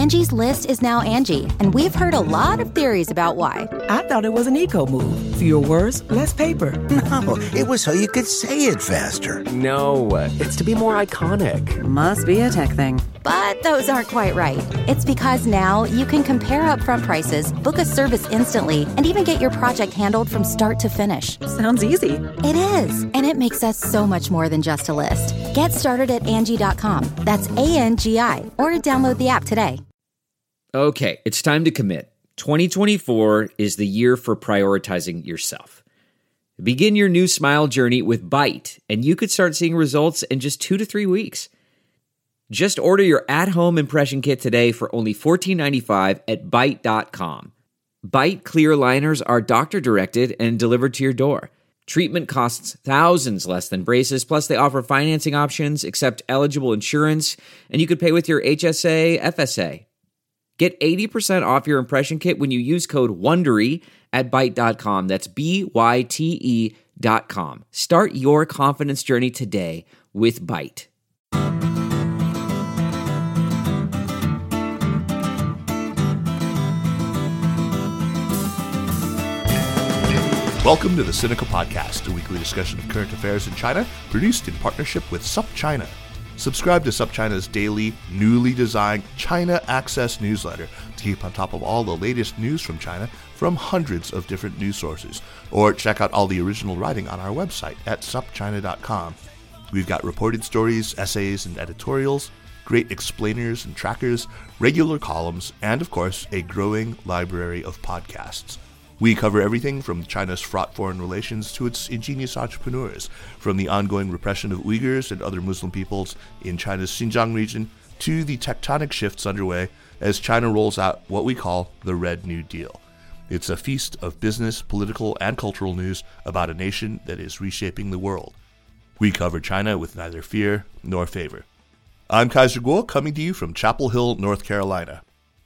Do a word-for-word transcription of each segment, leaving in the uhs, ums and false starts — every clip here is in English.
Angie's List is now Angie, and we've heard a lot of theories about why. I thought it was an eco move. Fewer words, less paper. No, it was so you could say it faster. No, it's to be more iconic. Must be a tech thing. But those aren't quite right. It's because now you can compare upfront prices, book a service instantly, and even get your project handled from start to finish. Sounds easy. It is, and it makes us so much more than just a list. Get started at Angie dot com. That's A N G I, or download the app today. Okay, it's time to commit. twenty twenty-four is the year for prioritizing yourself. Begin your new smile journey with Byte, and you could start seeing results in just two to three weeks. Just order your at-home impression kit today for only fourteen ninety-five at Byte dot com. Byte clear liners are doctor-directed and delivered to your door. Treatment costs thousands less than braces, plus they offer financing options, accept eligible insurance, and you could pay with your H S A, F S A. Get eighty percent off your impression kit when you use code WONDERY at Byte dot com. That's B Y T E dot com. Start your confidence journey today with Byte. Welcome to the Sinica Podcast, a weekly discussion of current affairs in China, produced in partnership with SupChina. Subscribe to SupChina's daily, newly designed China Access newsletter to keep on top of all the latest news from China from hundreds of different news sources. Or check out all the original writing on our website at sup china dot com. We've got reported stories, essays, and editorials, great explainers and trackers, regular columns, and of course, a growing library of podcasts. We cover everything from China's fraught foreign relations to its ingenious entrepreneurs, from the ongoing repression of Uyghurs and other Muslim peoples in China's Xinjiang region to the tectonic shifts underway as China rolls out what we call the Red New Deal. It's a feast of business, political, and cultural news about a nation that is reshaping the world. We cover China with neither fear nor favor. I'm Kaiser Kuo, coming to you from Chapel Hill, North Carolina.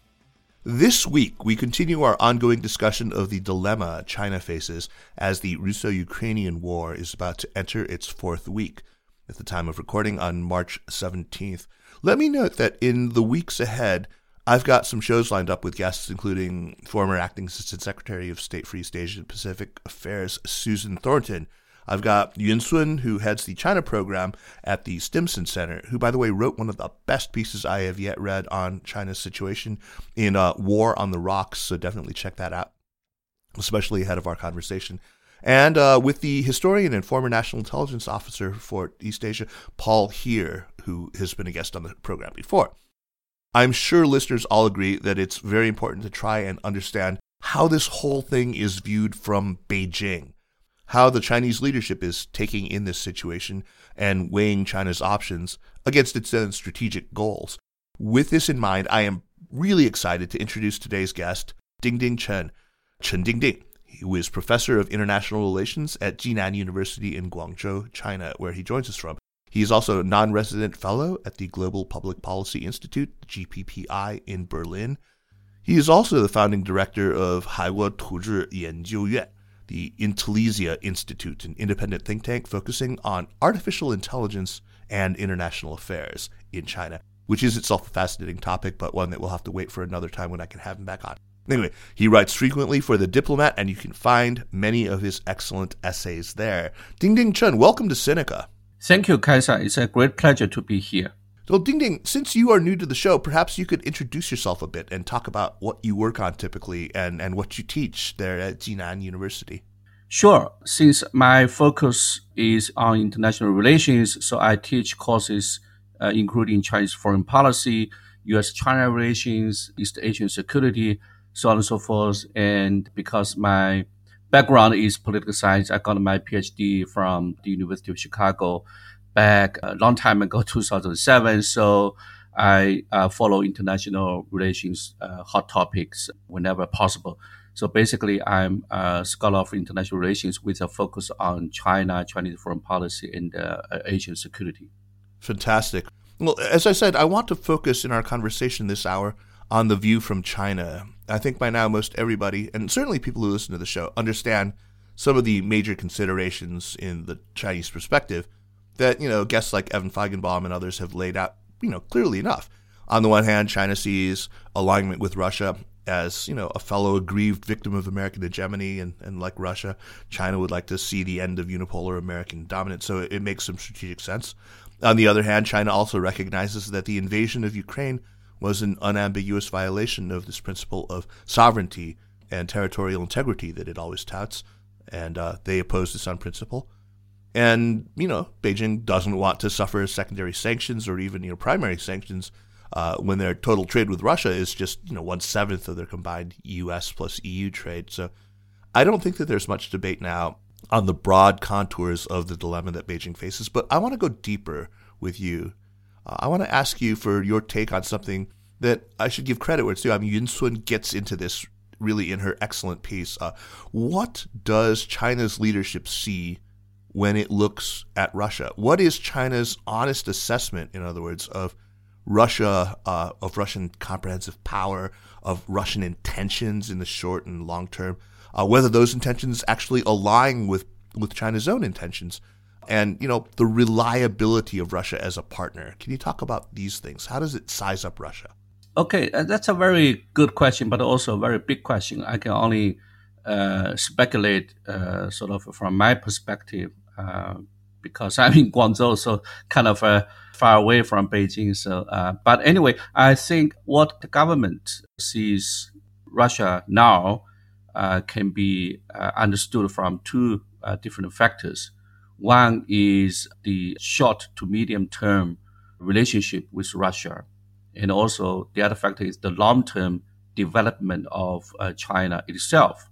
This week, we continue our ongoing discussion of the dilemma China faces as the Russo-Ukrainian war is about to enter its fourth week. At the time of recording on March seventeenth, let me note that in the weeks ahead, I've got some shows lined up with guests including former Acting Assistant Secretary of State for East Asia and Pacific Affairs Susan Thornton. I've got Yun Sun, who heads the China program at the Stimson Center, who, by the way, wrote one of the best pieces I have yet read on China's situation in uh, War on the Rocks, so definitely check that out, especially ahead of our conversation. And uh, with the historian and former National Intelligence Officer for East Asia, Paul Heer, who has been a guest on the program before. I'm sure listeners all agree that it's very important to try and understand how this whole thing is viewed from Beijing, how the Chinese leadership is taking in this situation and weighing China's options against its own strategic goals. With this in mind, I am really excited to introduce today's guest, Dingding Chen, Chen Dingding, who is Professor of International Relations at Jinan University in Guangzhou, China, where he joins us from. He is also a non-resident fellow at the Global Public Policy Institute, G P P I, in Berlin. He is also the founding director of Haiwo Tuzhi Yanjiuyuan, the Intellesia Institute, an independent think tank focusing on artificial intelligence and international affairs in China, which is itself a fascinating topic, but one that we'll have to wait for another time when I can have him back on. Anyway, he writes frequently for The Diplomat, and you can find many of his excellent essays there. Dingding Chen, welcome to Sinica. Thank you, Kaiser. It's a great pleasure to be here. So, Dingding, since you are new to the show, perhaps you could introduce yourself a bit and talk about what you work on typically and, and what you teach there at Jinan University. Sure. Since my focus is on international relations, so I teach courses uh, including Chinese foreign policy, U S China relations, East Asian security, so on and so forth. And because my background is political science, I got my PhD from the University of Chicago back a long time ago, two thousand seven. So I uh, follow international relations, uh, hot topics whenever possible. So basically, I'm a scholar of international relations with a focus on China, Chinese foreign policy, and uh, Asian security. Fantastic. Well, as I said, I want to focus in our conversation this hour on the view from China. I think by now most everybody, and certainly people who listen to the show, understand some of the major considerations in the Chinese perspective that, you know, guests like Evan Feigenbaum and others have laid out, you know, clearly enough. On the one hand, China sees alignment with Russia as, you know, a fellow aggrieved victim of American hegemony, and, and like Russia, China would like to see the end of unipolar American dominance, so it, it makes some strategic sense. On the other hand, China also recognizes that the invasion of Ukraine was an unambiguous violation of this principle of sovereignty and territorial integrity that it always touts, and uh, they oppose this on principle. And, you know, Beijing doesn't want to suffer secondary sanctions or even, you know, primary sanctions uh, when their total trade with Russia is just, you know, one-seventh of their combined U S plus E U trade. So I don't think that there's much debate now on the broad contours of the dilemma that Beijing faces. But I want to go deeper with you. Uh, I want to ask you for your take on something that I should give credit where it's due. I mean, Yun Sun gets into this really in her excellent piece. Uh, what does China's leadership see when it looks at Russia? What is China's honest assessment, in other words, of Russia, uh, of Russian comprehensive power, of Russian intentions in the short and long term, uh, whether those intentions actually align with, with China's own intentions, and, you know, the reliability of Russia as a partner? Can you talk about these things? How does it size up Russia? Okay, that's a very good question, but also a very big question. I can only uh, speculate uh, sort of from my perspective uh, because I'm in Guangzhou, so kind of uh, far away from Beijing. So, uh, but anyway, I think what the government sees Russia now uh, can be uh, understood from two uh, different factors. One is the short to medium term relationship with Russia. And also the other factor is the long-term development of uh, China itself.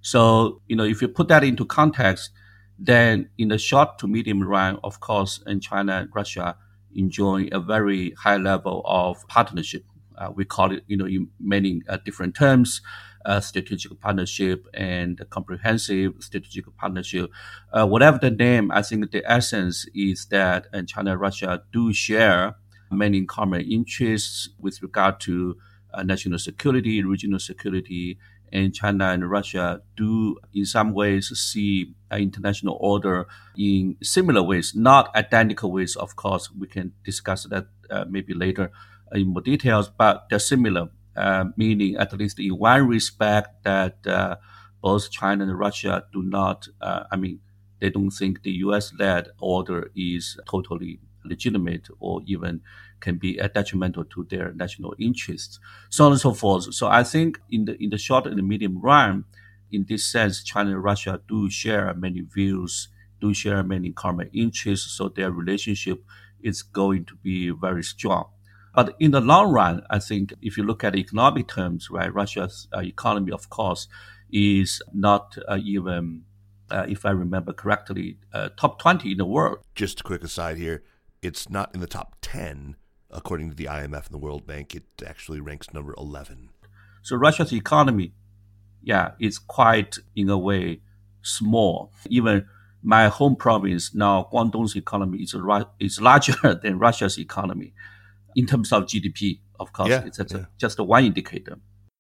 So, you know, if you put that into context, then in the short to medium run, of course, and China and Russia enjoy a very high level of partnership. Uh, we call it, you know, in many uh, different terms, uh, strategic partnership and comprehensive strategic partnership. Uh, whatever the name, I think the essence is that and China and Russia do share many common interests with regard to uh, national security, regional security, and China and Russia do in some ways see an international order in similar ways, not identical ways, of course. We can discuss that uh, maybe later in more details, but they're similar, uh, meaning at least in one respect that uh, both China and Russia do not, uh, I mean, they don't think the U S-led order is totally legitimate or even can be detrimental to their national interests, so on and so forth. So I think in the in the short and the medium run, in this sense, China and Russia do share many views, do share many common interests, so their relationship is going to be very strong. But in the long run, I think if you look at economic terms, right, Russia's uh, economy, of course, is not uh, even, uh, if I remember correctly, uh, top twenty in the world. Just a quick aside here. It's not in the top ten, according to the I M F and the World Bank. It actually ranks number eleven. So Russia's economy, yeah, is quite, in a way, small. Even my home province, now Guangdong's economy is, is larger than Russia's economy in terms of G D P, of course. Yeah, it's just, yeah. a, just a one indicator.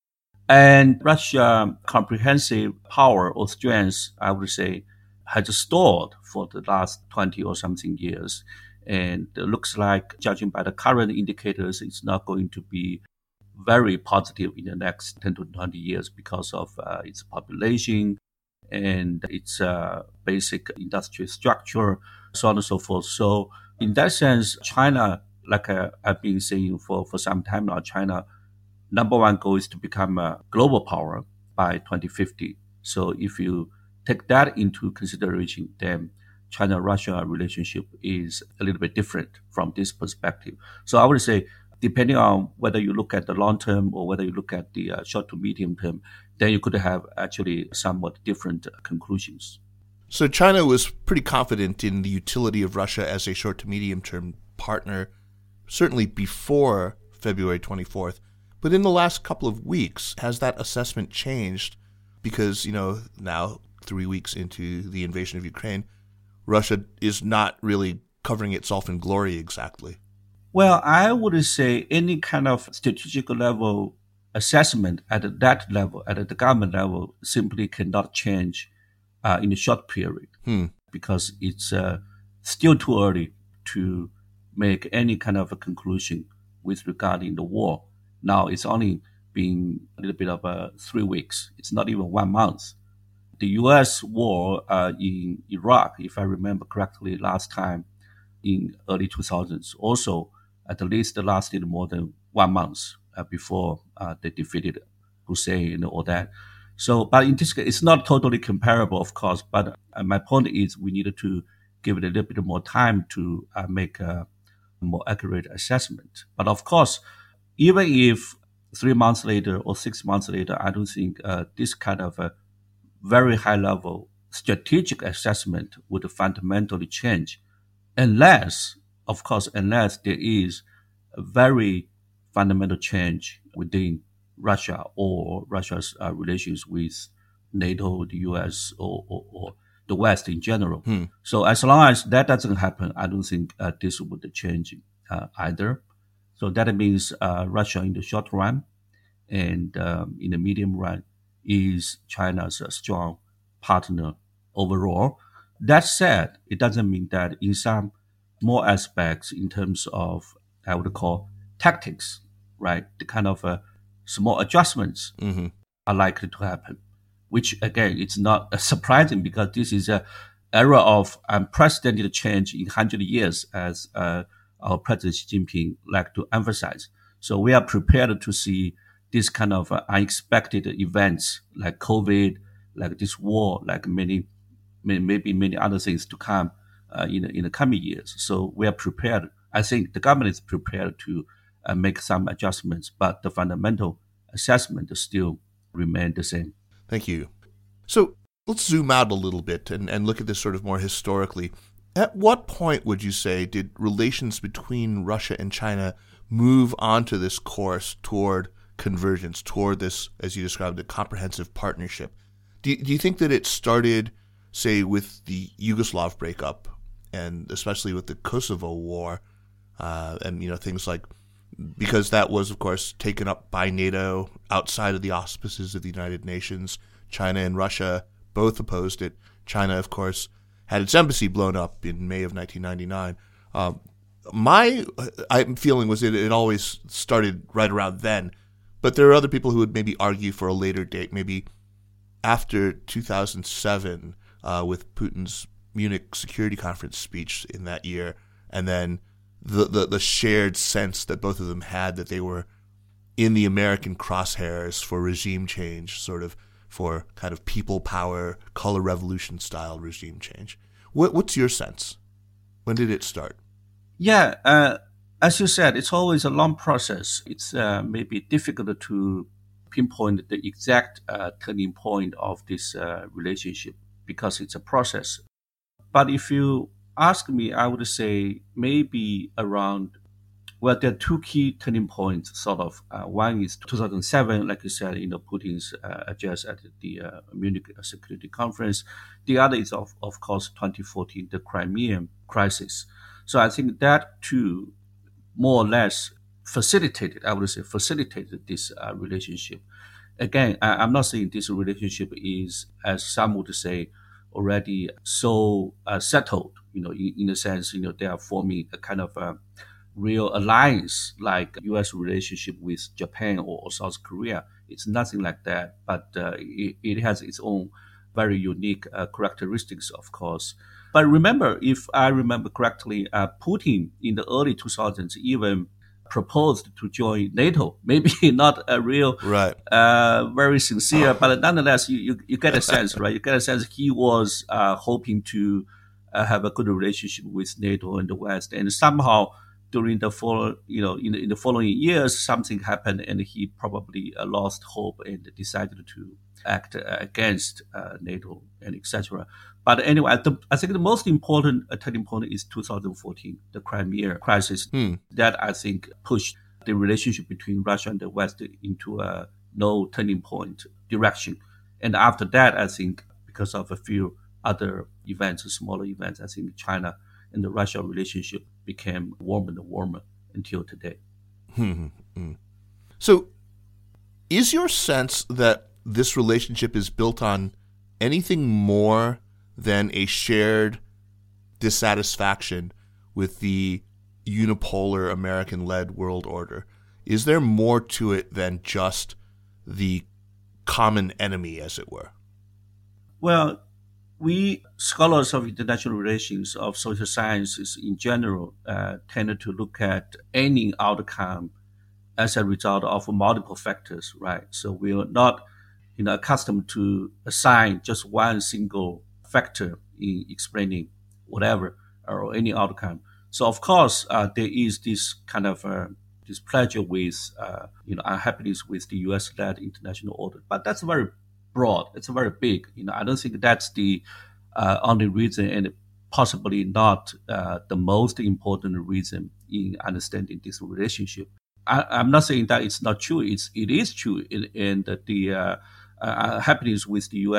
And Russia's comprehensive power or strength, I would say, has stalled for the last twenty or something years. And it looks like, judging by the current indicators, it's not going to be very positive in the next ten to twenty years because of uh, its population and its uh, basic industrial structure, so on and so forth. So in that sense, China, like uh, I've been saying for, for some time now, China, number one goal is to become a global power by twenty fifty. So if you take that into consideration, then China-Russia relationship is a little bit different from this perspective. So I would say, depending on whether you look at the long term or whether you look at the uh, short to medium term, then you could have actually somewhat different uh, conclusions. So China was pretty confident in the utility of Russia as a short to medium term partner, certainly before February twenty-fourth. But in the last couple of weeks, has that assessment changed? Because, you know, now three weeks into the invasion of Ukraine, Russia is not really covering itself in glory exactly. Well, I would say any kind of strategic level assessment at that level, at the government level, simply cannot change uh, in a short period hmm. because it's uh, still too early to make any kind of a conclusion with regarding the war. Now it's only been a little bit of uh, three weeks. It's not even one month. The U S war uh, in Iraq, if I remember correctly, last time in early two thousands, also at least lasted more than one month uh, before uh, they defeated Hussein and all that. So, but in this case, it's not totally comparable, of course. But uh, my point is, we needed to give it a little bit more time to uh, make a more accurate assessment. But of course, even if three months later or six months later, I don't think uh, this kind of a very high level strategic assessment would fundamentally change, unless, of course, unless there is a very fundamental change within Russia or Russia's uh, relations with NATO, the U S, or, or, or the West in general. Hmm. So as long as that doesn't happen, I don't think uh, this would change uh, either. So that means uh, Russia in the short run and um, in the medium run is China's uh, strong partner overall. That said, it doesn't mean that in some more aspects in terms of, I would call tactics, right? The kind of uh, small adjustments mm-hmm. are likely to happen, which again, it's not uh, surprising because this is a era of unprecedented change in one hundred years, as uh, our President Xi Jinping like to emphasize. So we are prepared to see this kind of uh, unexpected events like COVID, like this war, like many, many maybe many other things to come uh, in, in the coming years. So we are prepared. I think the government is prepared to uh, make some adjustments, but the fundamental assessment still remain the same. Thank you. So let's zoom out a little bit and, and look at this sort of more historically. At what point would you say did relations between Russia and China move onto this course toward convergence, toward this, as you described, a comprehensive partnership? Do you, do you think that it started, say, with the Yugoslav breakup, and especially with the Kosovo War, uh, and you know things like, because that was, of course, taken up by NATO outside of the auspices of the United Nations. China and Russia both opposed it. China, of course, had its embassy blown up in May of nineteen ninety-nine. Um, my I'm feeling was it, it always started right around then, but there are other people who would maybe argue for a later date, maybe after two thousand seven, uh, with Putin's Munich Security Conference speech in that year, and then the, the the shared sense that both of them had that they were in the American crosshairs for regime change, sort of for kind of people power, color revolution style regime change. What, what's your sense? When did it start? Yeah, uh, as you said, it's always a long process. It's uh, maybe difficult to pinpoint the exact uh, turning point of this uh, relationship because it's a process. But if you ask me, I would say maybe around, well, there are two key turning points, sort of. Uh, one is two thousand seven, like you said, you know, Putin's uh, address at the uh, Munich Security Conference. The other is, of, of course, twenty fourteen, the Crimean crisis. So I think that too, more or less facilitated, I would say, facilitated this uh, relationship. Again, I, I'm not saying this relationship is, as some would say, already so uh, settled, you know, in, in a sense, you know, they are forming a kind of a real alliance like U S relationship with Japan or, or South Korea. It's nothing like that, but uh, it, it has its own very unique uh, characteristics, of course. But remember, if I remember correctly, uh, Putin in the early two thousands even proposed to join NATO. Maybe not a real, right. uh, very sincere, but nonetheless, you, you, you get a sense, right? You get a sense he was uh, hoping to uh, have a good relationship with NATO and the West, and somehow during the follow, you know, in the, in the following years, something happened, and he probably uh, lost hope and decided to act uh, against uh, NATO and et cetera. But anyway, the, I think the most important uh, turning point is two thousand fourteen, the Crimea crisis. Hmm. That I think pushed the relationship between Russia and the West into a no turning point direction. And after that, I think because of a few other events, smaller events, I think China and the Russia relationship became warmer and warmer until today. Hmm. So is your sense that this relationship is built on anything more than a shared dissatisfaction with the unipolar American-led world order? Is there more to it than just the common enemy, as it were? Well, we scholars of international relations, of social sciences in general, uh, tend to look at any outcome as a result of multiple factors, right? So we are not, you know, accustomed to assign just one single factor in explaining whatever or any outcome. So of course, uh, there is this kind of uh, displeasure with, uh, you know, unhappiness with the U S-led international order, but that's very broad. It's very big. You know, I don't think that's the uh, only reason, and possibly not uh, the most important reason in understanding this relationship. I, I'm not saying that it's not true. It's it is true, and that the uh, uh, happiness with the U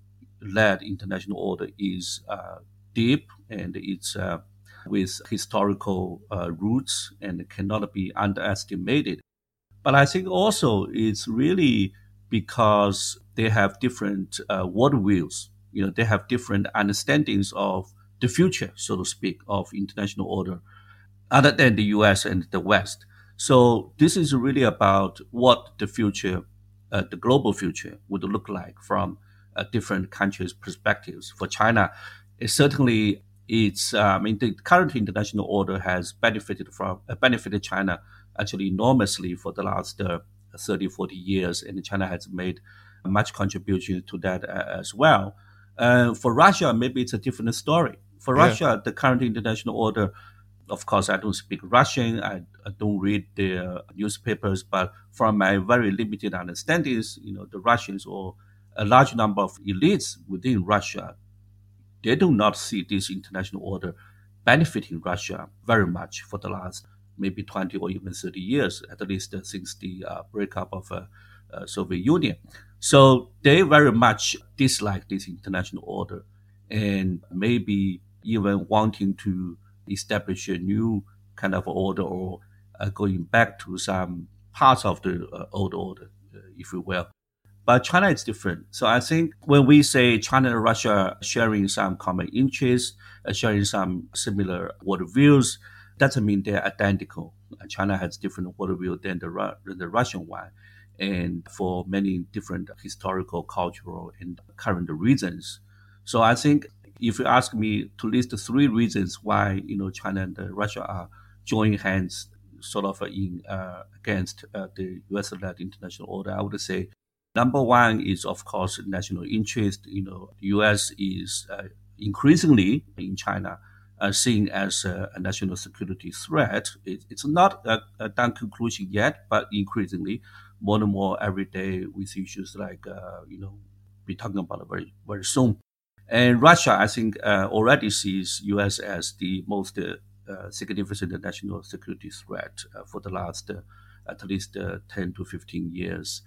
S-led international order is uh, deep, and it's uh, with historical uh, roots and cannot be underestimated. But I think also it's really because they have different uh, worldviews. You know, they have different understandings of the future, so to speak, of international order, other than the U S and the West. So this is really about what the future, uh, the global future, would look like from uh, different countries' perspectives. For China, it certainly it's. Uh, I mean, the current international order has benefited from uh, benefited China actually enormously for the last uh, thirty, forty years, and China has made much contribution to that uh, as well. Uh, for Russia, maybe it's a different story. For Yeah. Russia, the current international order, of course, I don't speak Russian, I, I don't read the newspapers, but from my very limited understandings, you know, the Russians or a large number of elites within Russia, they do not see this international order benefiting Russia very much for the last maybe twenty or even thirty years, at least uh, since the uh, breakup of uh, uh, Soviet Union. So they very much dislike this international order, and maybe even wanting to establish a new kind of order, or uh, going back to some parts of the uh, old order, uh, if you will. But China is different. So I think when we say China and Russia sharing some common interests, uh, sharing some similar worldviews, doesn't mean they're identical. China has different worldview than the, Ru- than the Russian one, and for many different historical, cultural, and current reasons. So I think if you ask me to list three reasons why, you know, China and uh, Russia are joining hands sort of in uh, against uh, the U S-led international order, I would say number one is, of course, national interest. You know, the U S is uh, increasingly in China uh, seen as a, a national security threat. It, it's not a, a done conclusion yet, but increasingly, more and more every day with issues like, uh, you know, we're talking about it very, very soon. And Russia, I think, uh, already sees U S as the most uh, uh, significant national security threat uh, for the last uh, at least uh, ten to fifteen years.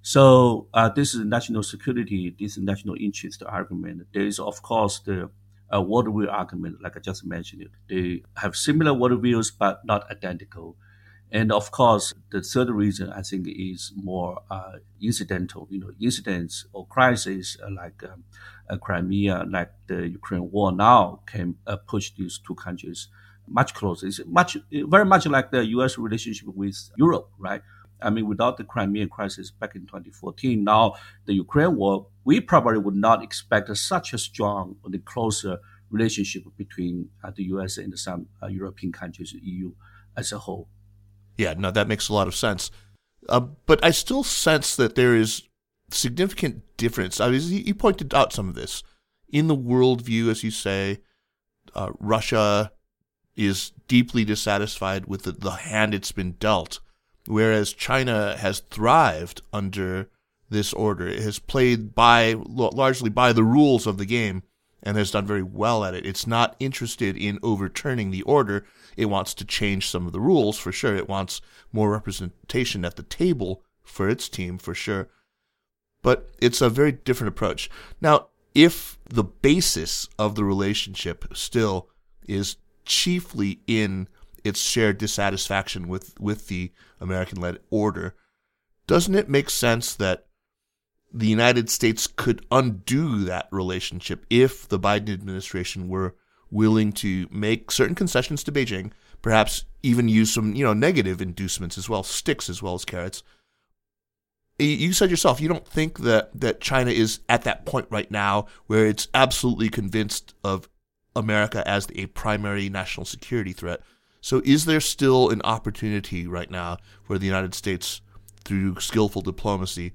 So uh, this is national security, this is national interest argument. There is, of course, the uh, worldview argument, like I just mentioned it. They have similar worldviews, but not identical. And of course, the third reason, I think, is more uh, incidental. You know, incidents or crises uh, like um, uh, Crimea, like the Ukraine war now, can uh, push these two countries much closer. It's much, very much like the U S relationship with Europe, right? I mean, without the Crimean crisis back in twenty fourteen, now the Ukraine war, we probably would not expect such a strong or closer relationship between uh, the U S and some uh, European countries, E U as a whole. Yeah, no, that makes a lot of sense. Uh, but I still sense that there is significant difference. I mean, you pointed out some of this. In the worldview, as you say, uh, Russia is deeply dissatisfied with the, the hand it's been dealt, whereas China has thrived under this order. It has played by largely by the rules of the game and has done very well at it. It's not interested in overturning the order. It wants to change some of the rules, for sure. It wants more representation at the table for its team, for sure. But it's a very different approach. Now, if the basis of the relationship still is chiefly in its shared dissatisfaction with, with the American-led order, doesn't it make sense that the United States could undo that relationship if the Biden administration were willing to make certain concessions to Beijing, perhaps even use some, you know, negative inducements as well, sticks as well as carrots. You said yourself, you don't think that, that China is at that point right now where it's absolutely convinced of America as a primary national security threat. So is there still an opportunity right now for the United States, through skillful diplomacy,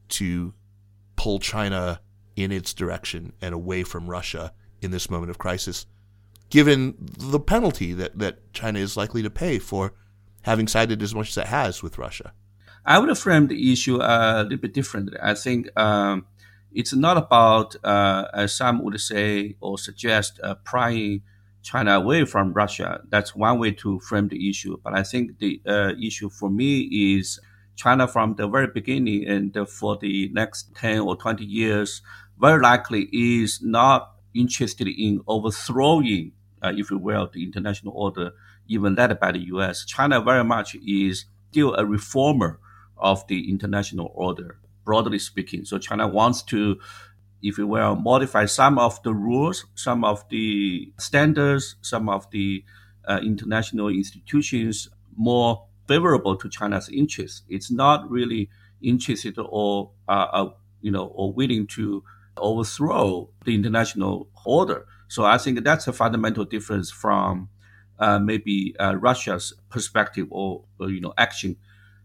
to pull China in its direction and away from Russia in this moment of crisis, given the penalty that, that China is likely to pay for having sided as much as it has with Russia? I would frame the issue a little bit differently. I think um, it's not about, uh, as some would say or suggest, uh, prying China away from Russia. That's one way to frame the issue. But I think the uh, issue for me is China from the very beginning and for the next ten or twenty years very likely is not interested in overthrowing, uh, if you will, the international order, even led by the U S. China very much is still a reformer of the international order, broadly speaking. So China wants to, if you will, modify some of the rules, some of the standards, some of the uh, international institutions more favorable to China's interests. It's not really interested or, uh, uh, you know, or willing to overthrow the international order. So I think that's a fundamental difference from uh, maybe uh, Russia's perspective or, or, you know, action.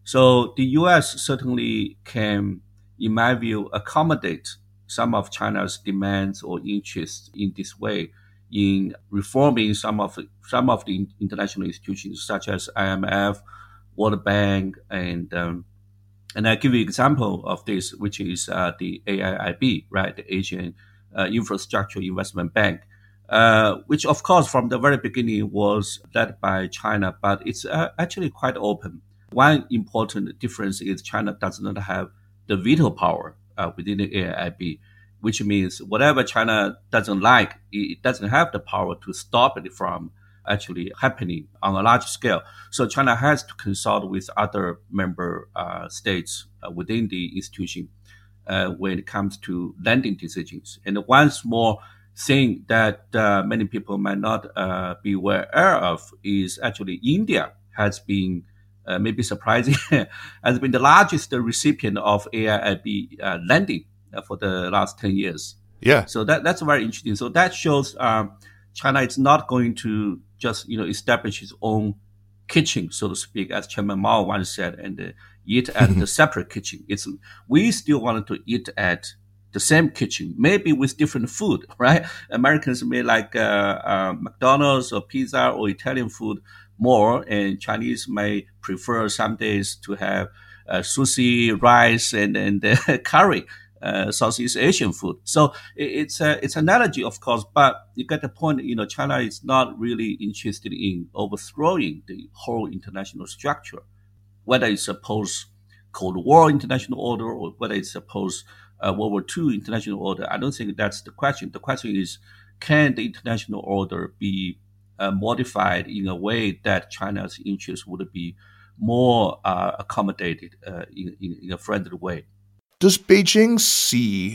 So the U S certainly can, in my view, accommodate some of China's demands or interests in this way, in reforming some of some of the international institutions such as I M F, World Bank, and um, and I give you an example of this, which is uh, the A I I B, right, the Asian uh, Infrastructure Investment Bank, uh, which of course from the very beginning was led by China, but it's uh, actually quite open. One important difference is China does not have the veto power uh, within the A I I B, which means whatever China doesn't like, it doesn't have the power to stop it from actually happening on a large scale. So China has to consult with other member uh, states uh, within the institution uh, when it comes to lending decisions. And one small thing that uh, many people might not uh, be aware of is actually India has been Uh, maybe surprising, has been the largest recipient of A I I B uh, lending uh, for the last ten years. Yeah. So that that's very interesting. So that shows um, China is not going to just, you know, establish its own kitchen, so to speak, as Chairman Mao once said, and uh, eat at the separate kitchen. It's we still want to eat at the same kitchen, maybe with different food, right? Americans may like uh, uh, McDonald's or pizza or Italian food more, and Chinese may prefer some days to have uh, sushi, rice, and and uh, curry, uh, Southeast Asian food. So it's a it's an analogy, of course, but you get the point. You know, China is not really interested in overthrowing the whole international structure, whether it's a post-Cold War international order or whether it's a post uh, World War Two international order. I don't think that's the question. The question is, can the international order be Uh, modified in a way that China's interests would be more uh, accommodated uh, in, in, in a friendly way. Does Beijing see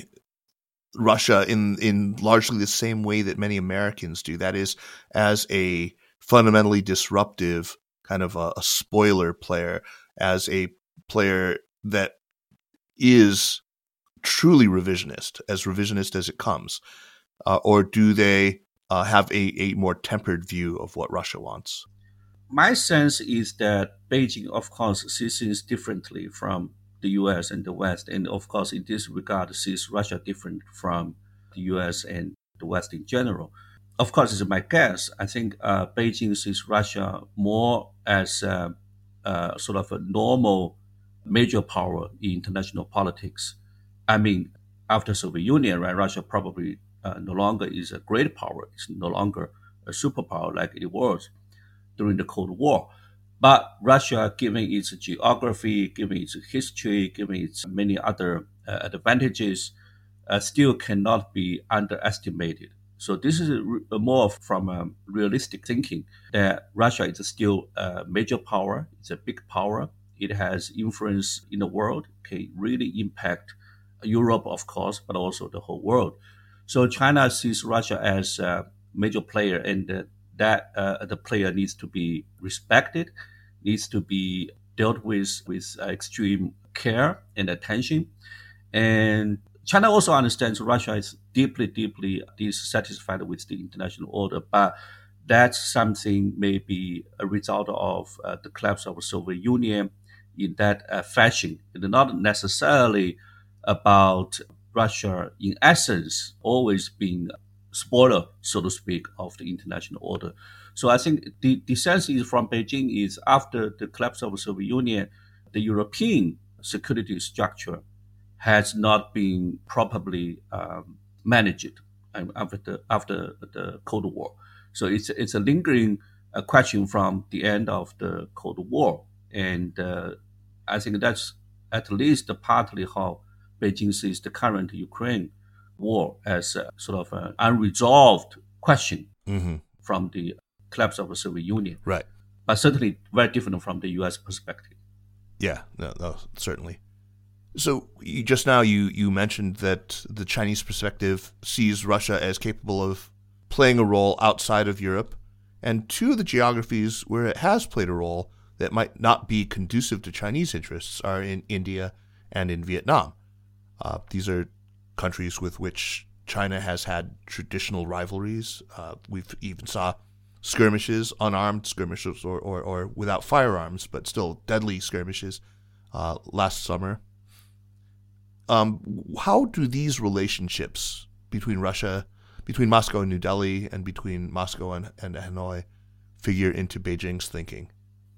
Russia in, in largely the same way that many Americans do? That is, as a fundamentally disruptive kind of a, a spoiler player, as a player that is truly revisionist, as revisionist as it comes? Uh, or do they Uh, have a, a more tempered view of what Russia wants? My sense is that Beijing, of course, sees things differently from the U S and the West. And of course, in this regard, sees Russia different from the U S and the West in general. Of course, it's my guess. I think uh, Beijing sees Russia more as uh, uh, sort of a normal major power in international politics. I mean, after Soviet Union, right, Russia probably Uh, no longer is a great power. It's no longer a superpower like it was during the Cold War. But Russia, given its geography, given its history, given its many other uh, advantages, uh, still cannot be underestimated. So this is a, more from um, realistic thinking that Russia is still a major power. It's a big power. It has influence in the world, can really impact Europe, of course, but also the whole world. So China sees Russia as a major player, and uh, that uh, the player needs to be respected, needs to be dealt with with uh, extreme care and attention. And China also understands Russia is deeply, deeply dissatisfied with the international order, but that's something maybe a result of uh, the collapse of the Soviet Union in that uh, fashion. It's not necessarily about Russia, in essence, always being spoiler, so to speak, of the international order. So I think the, the sense is from Beijing is after the collapse of the Soviet Union, the European security structure has not been properly um, managed after the, after the Cold War. So it's it's a lingering uh, question from the end of the Cold War, and uh, I think that's at least partly how Beijing sees the current Ukraine war as a sort of an unresolved question mm-hmm. from the collapse of the Soviet Union. Right. But certainly very different from the U S perspective. Yeah, no, no, certainly. So you, just now you, you mentioned that the Chinese perspective sees Russia as capable of playing a role outside of Europe, and two of the geographies where it has played a role that might not be conducive to Chinese interests are in India and in Vietnam. Uh, these are countries with which China has had traditional rivalries. Uh, we've even saw skirmishes, unarmed skirmishes or, or, or without firearms, but still deadly skirmishes uh, last summer. Um, how do these relationships between Russia, between Moscow and New Delhi, and between Moscow and, and Hanoi figure into Beijing's thinking?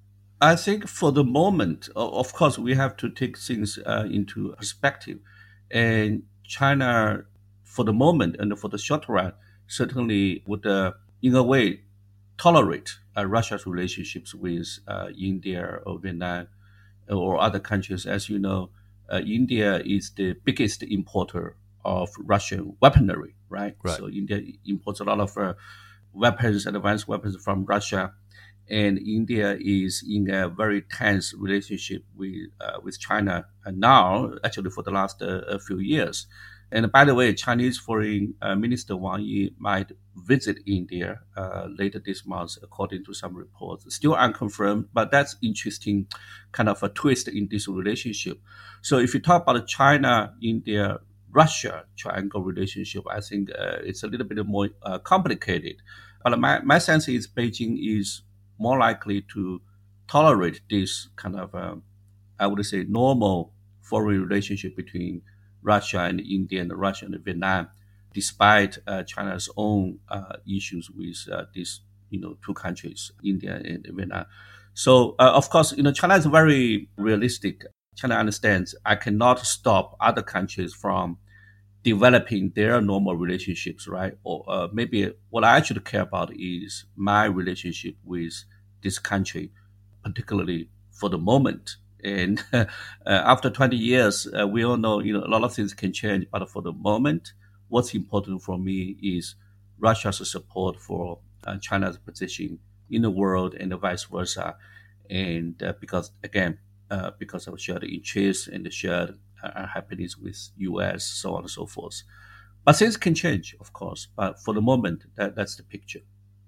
I think for the moment, of course, we have to take things uh, into perspective. And China, for the moment and for the short run, certainly would, uh, in a way, tolerate uh, Russia's relationships with uh, India or Vietnam or other countries. As you know, uh, India is the biggest importer of Russian weaponry, right? right. So India imports a lot of uh, weapons, advanced weapons from Russia. And India is in a very tense relationship with uh, with China now, actually for the last uh, few years. And by the way, Chinese Foreign uh, Minister Wang Yi might visit India uh, later this month, according to some reports. Still unconfirmed, but that's interesting kind of a twist in this relationship. So if you talk about China, India, Russia triangle relationship, I think uh, it's a little bit more uh, complicated. But my, my sense is Beijing is more likely to tolerate this kind of, um, I would say, normal foreign relationship between Russia and India and Russia and Vietnam, despite uh, China's own uh, issues with uh, these, you know, two countries, India and Vietnam. So, uh, of course, you know, China is very realistic. China understands I cannot stop other countries from developing their normal relationships, right? Or uh, maybe what I actually care about is my relationship with this country, particularly for the moment. And uh, after twenty years, uh, we all know, you know, a lot of things can change. But for the moment, what's important for me is Russia's support for uh, China's position in the world and vice versa. And uh, because, again, uh, because of shared interests and the shared uh, happiness with U S, so on and so forth. But things can change, of course. But for the moment, that, that's the picture.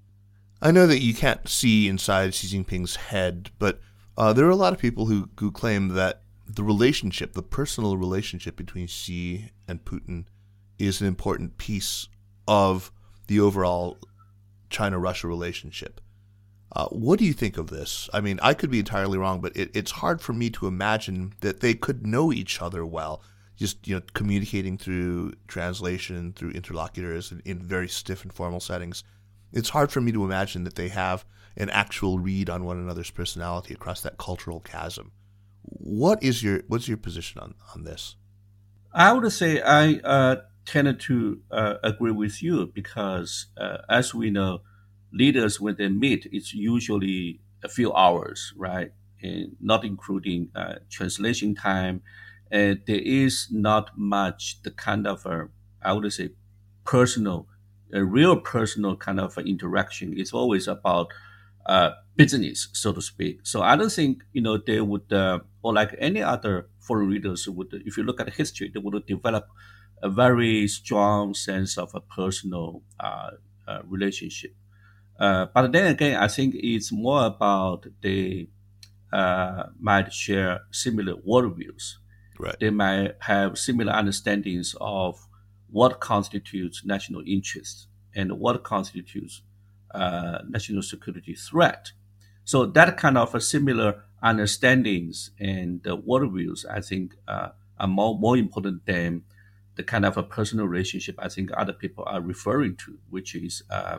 I know that you can't see inside Xi Jinping's head, but uh, there are a lot of people who, who claim that the relationship, the personal relationship between Xi and Putin is an important piece of the overall China-Russia relationship. Uh, what do you think of this? I mean, I could be entirely wrong, but it, it's hard for me to imagine that they could know each other well, just, you know, communicating through translation, through interlocutors in, in very stiff and formal settings. It's hard for me to imagine that they have an actual read on one another's personality across that cultural chasm. What is your what's your position on, on this? I would say I uh, tended to uh, agree with you because, uh, as we know, leaders, when they meet, it's usually a few hours, right? And not including uh, translation time. And there is not much the kind of, a, I would say, personal, a real personal kind of interaction. It's always about uh, business, so to speak. So I don't think, you know, they would, uh, or like any other foreign leaders would, if you look at history, they would develop a very strong sense of a personal uh, uh, relationship. Uh, but then again, I think it's more about they uh, might share similar worldviews. Right. They might have similar understandings of what constitutes national interest and what constitutes uh, national security threat. So that kind of a similar understandings and uh, worldviews, I think, uh, are more, more important than the kind of a personal relationship I think other people are referring to, which is uh,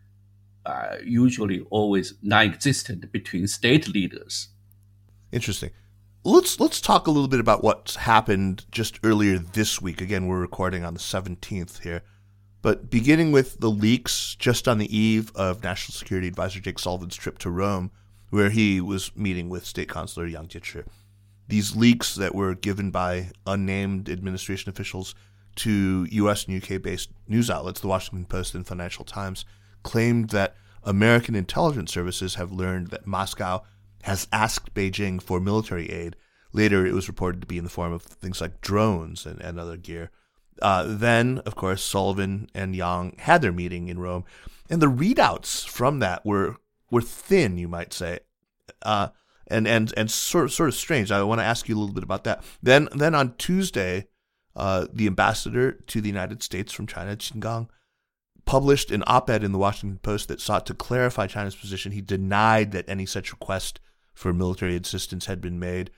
uh, usually always non-existent between state leaders. Interesting. Let's let's talk a little bit about what's happened just earlier this week. Again, we're recording on the seventeenth here. But beginning with the leaks just on the eve of National Security Advisor Jake Sullivan's trip to Rome, where he was meeting with State Councilor Yang Jiechi. These leaks that were given by unnamed administration officials to U S and U K-based news outlets, the Washington Post and Financial Times, claimed that American intelligence services have learned that Moscow has asked Beijing for military aid. Later, it was reported to be in the form of things like drones and, and other gear. Uh, then, of course, Sullivan and Yang had their meeting in Rome, and the readouts from that were were thin, you might say, uh, and and and sort of, sort of strange. I want to ask you a little bit about that. Then, then on Tuesday, uh, the ambassador to the United States from China, Qin Gang, published an op-ed in the Washington Post that sought to clarify China's position. He denied that any such request for military assistance had been made.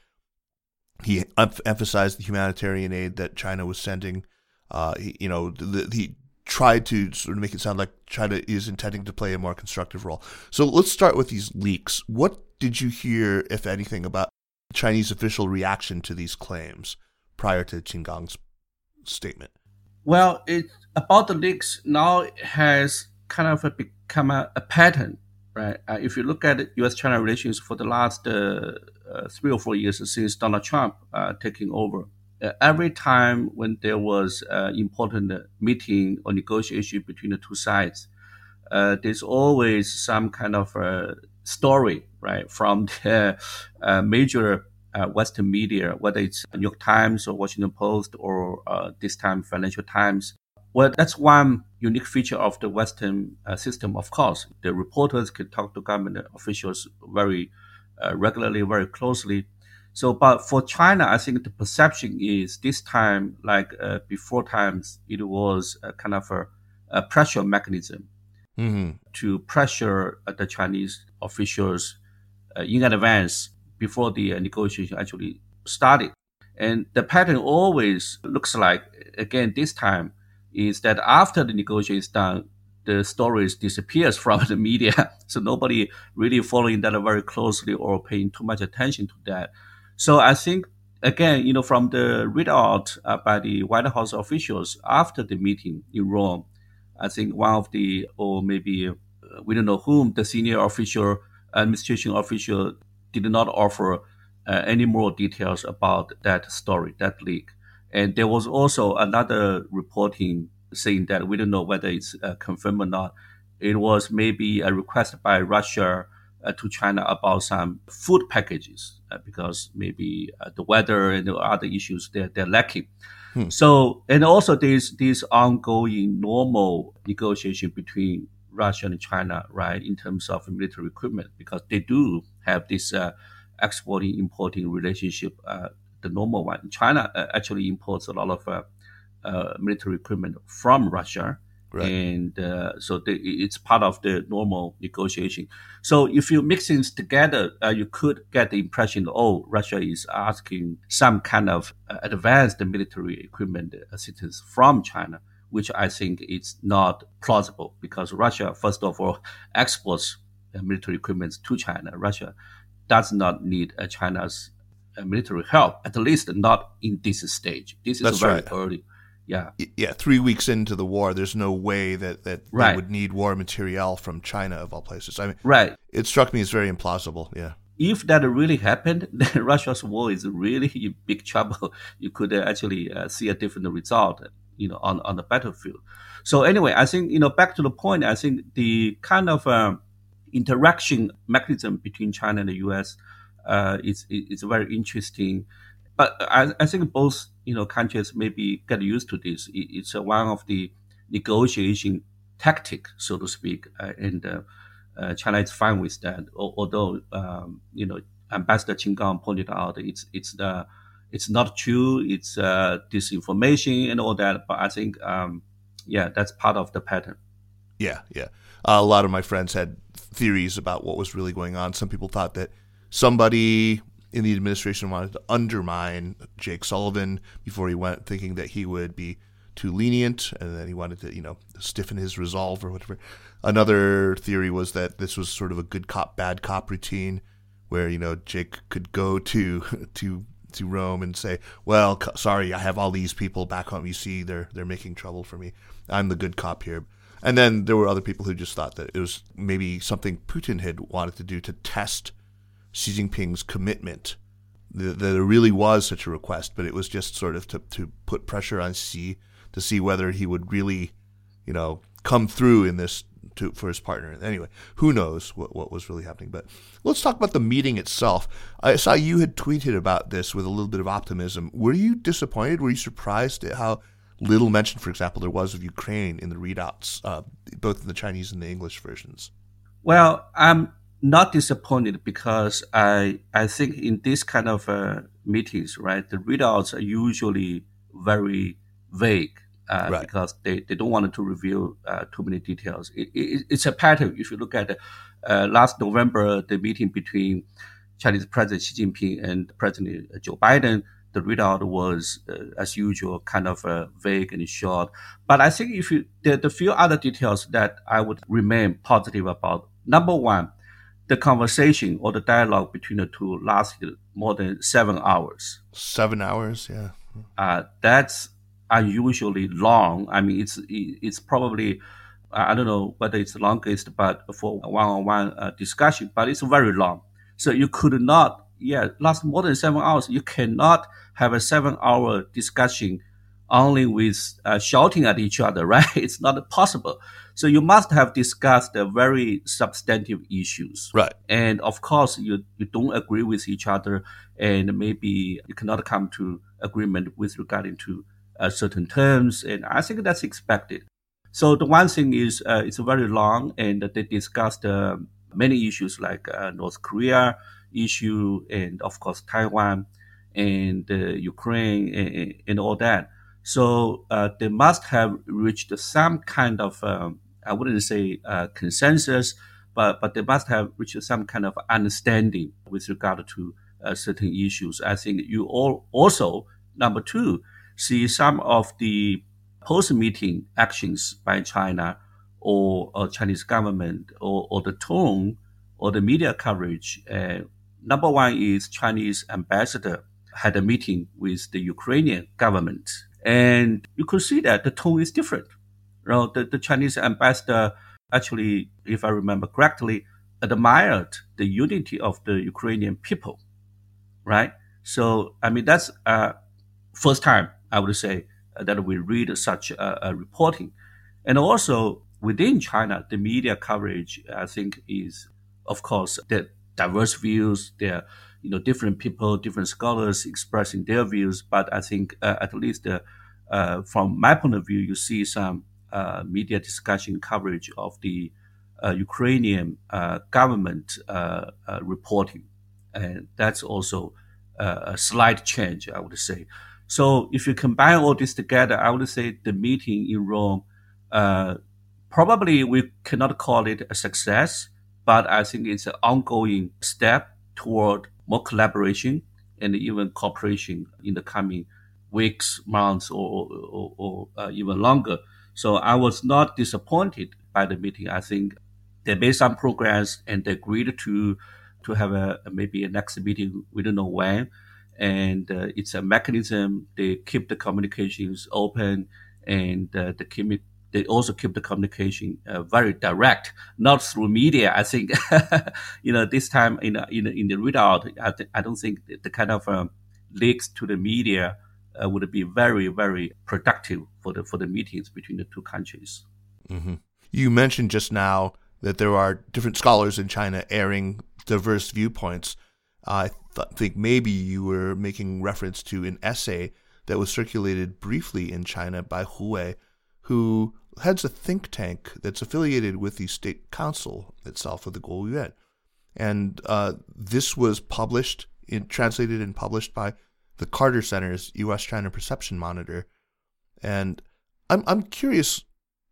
He em- emphasized the humanitarian aid that China was sending. Uh, he, you know, the, he tried to sort of make it sound like China is intending to play a more constructive role. So let's start with these leaks. What did you hear, if anything, about Chinese official reaction to these claims prior to Qin Gang's statement? Well, it about the leaks now has kind of a, become a, a pattern, right? Uh, if you look at U S China relations for the last uh, uh, three or four years since Donald Trump uh, taking over, uh, every time when there was an important meeting or negotiation between the two sides, uh, there's always some kind of a story, right, from the uh, major Uh, Western media, whether it's New York Times or Washington Post or uh, this time Financial Times. Well, that's one unique feature of the Western uh, system, of course. The reporters can talk to government officials very uh, regularly, very closely. So, but for China, I think the perception is this time, like uh, before times, it was a kind of a, a pressure mechanism mm-hmm. to pressure uh, the Chinese officials uh, in advance before the uh, negotiation actually started. And the pattern always looks like, again, this time, is that after the negotiation is done, the stories disappears from the media. So nobody really following that very closely or paying too much attention to that. So I think, again, you know, from the readout uh, by the White House officials after the meeting in Rome, I think one of the, or maybe uh, we don't know whom, the senior official, administration official, did not offer uh, any more details about that story, that leak. And there was also another reporting saying that we don't know whether it's uh, confirmed or not. It was maybe a request by Russia uh, to China about some food packages uh, because maybe uh, the weather and the other issues they're, they're lacking. Hmm. So, and also there's this ongoing normal negotiation between Russia and China, right, in terms of military equipment, because they do have this uh, exporting, importing relationship, uh, the normal one. China uh, actually imports a lot of uh, uh, military equipment from Russia, right. and uh, so they, it's part of the normal negotiation. So if you mix things together, uh, you could get the impression, oh, Russia is asking some kind of uh, advanced military equipment assistance from China, which I think is not plausible because Russia, first of all, exports uh, military equipment to China. Russia does not need uh, China's uh, military help, at least not in this stage. This is That's very right. early. Yeah. Yeah, three weeks into the war, there's no way that, that right. they would need war materiel from China, of all places. I mean, right. It struck me as very implausible, yeah. If that really happened, then Russia's war is really in big trouble. You could uh, actually uh, see a different result, you know, on, on the battlefield. So anyway, I think, you know, back to the point, I think the kind of uh, interaction mechanism between China and the U S uh, is, is very interesting. But I, I think both, you know, countries maybe get used to this. It, it's uh, one of the negotiation tactic, so to speak. Uh, and uh, uh, China is fine with that. Although, um, you know, Ambassador Qin Gang pointed out it's it's the it's not true, it's uh, disinformation and all that. But I think, um, yeah, that's part of the pattern. Yeah, yeah. Uh, a lot of my friends had theories about what was really going on. Some people thought that somebody in the administration wanted to undermine Jake Sullivan before he went, thinking that he would be too lenient, and then he wanted to, you know, stiffen his resolve or whatever. Another theory was that this was sort of a good cop, bad cop routine, where, you know, Jake could go to to to Rome and say, "Well, sorry, I have all these people back home. You see, they're they're making trouble for me. I'm the good cop here." And then there were other people who just thought that it was maybe something Putin had wanted to do to test Xi Jinping's commitment, that there really was such a request, but it was just sort of to, to put pressure on Xi to see whether he would really, you know, come through in this to, for his partner. Anyway, who knows what, what was really happening. But let's talk about the meeting itself. I saw you had tweeted about this with a little bit of optimism. Were you disappointed? Were you surprised at how little mention, for example, there was of Ukraine in the readouts, uh, both in the Chinese and the English versions? Well, I'm not disappointed because I I think in this kind of uh, meetings, right, the readouts are usually very vague uh, right. because they, they don't want to reveal uh, too many details. It, it, it's a pattern. If you look at uh, last November, the meeting between Chinese President Xi Jinping and President Joe Biden, the readout was, uh, as usual, kind of uh, vague and short. But I think if you the, the few other details that I would remain positive about. Number one, the conversation or the dialogue between the two lasted more than seven hours. Seven hours, yeah. Uh, that's unusually long. I mean, it's it's probably, I don't know whether it's the longest, but for one-on-one uh, discussion, but it's very long. So you could not, yeah, last more than seven hours. You cannot have a seven-hour discussion only with uh, shouting at each other, right? It's not possible. So you must have discussed the very substantive issues. Right. And of course, you, you don't agree with each other, and maybe you cannot come to agreement with regarding to uh, certain terms. And I think that's expected. So the one thing is uh, it's very long, and they discussed uh, many issues like uh, North Korea issue, and of course Taiwan and uh, Ukraine and, and all that. So uh, they must have reached some kind of, um, I wouldn't say uh, consensus, but, but they must have reached some kind of understanding with regard to uh, certain issues. I think you all also, number two, see some of the post-meeting actions by China or, or Chinese government or, or the tone or the media coverage. Uh, number one is Chinese ambassador had a meeting with the Ukrainian government. And you could see that the tone is different. You know, the, the Chinese ambassador actually, if I remember correctly, admired the unity of the Ukrainian people, right? So, I mean, that's uh, first time, I would say, uh, that we read such a, a reporting. And also, within China, the media coverage, I think, is, of course, the diverse views, there you know, different people, different scholars expressing their views. But I think uh, at least uh, uh, from my point of view, you see some uh, media discussion coverage of the uh, Ukrainian uh, government uh, uh, reporting. And that's also uh, a slight change, I would say. So if you combine all this together, I would say the meeting in Rome, uh, probably we cannot call it a success, but I think it's an ongoing step toward more collaboration and even cooperation in the coming weeks, months, or, or, or uh, even longer. So I was not disappointed by the meeting. I think they made some progress and they agreed to to have a maybe a next meeting. We don't know when, and uh, it's a mechanism. They keep the communications open, and uh, the commu- they also keep the communication uh, very direct, not through media. I think, you know, this time in in, in the readout, I, th- I don't think the, the kind of um, leaks to the media uh, would be very, very productive for the for the meetings between the two countries. Mm-hmm. You mentioned just now that there are different scholars in China airing diverse viewpoints. I th- think maybe you were making reference to an essay that was circulated briefly in China by Hu Wei, who heads a think tank that's affiliated with the State Council itself of the Guoyuan. And uh, this was published, in, translated and published by the Carter Center's U S China Perception Monitor. And I'm I'm curious